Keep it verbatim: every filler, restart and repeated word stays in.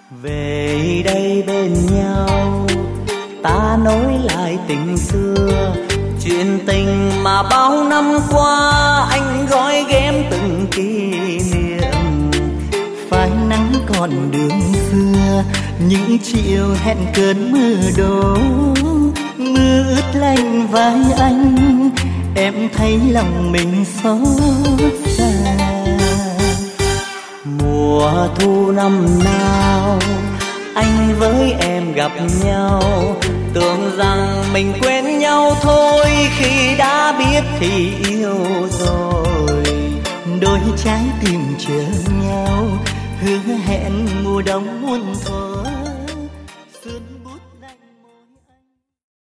Về đây bên nhau ta nối lại tình xưa, chuyện tình mà bao năm qua anh gói ghém từng kỷ niệm. Phai nắng còn đường xưa, những chiều hẹn cơn mưa đổ, mưa ướt lạnh vai anh, em thấy lòng mình xót xa. Mùa thu năm nào anh với em gặp nhau, tưởng rằng mình quên nhau thôi, khi đã biết thì yêu rồi. Đôi trái tim chờ nhau, hứa hẹn mùa đông muôn thuở.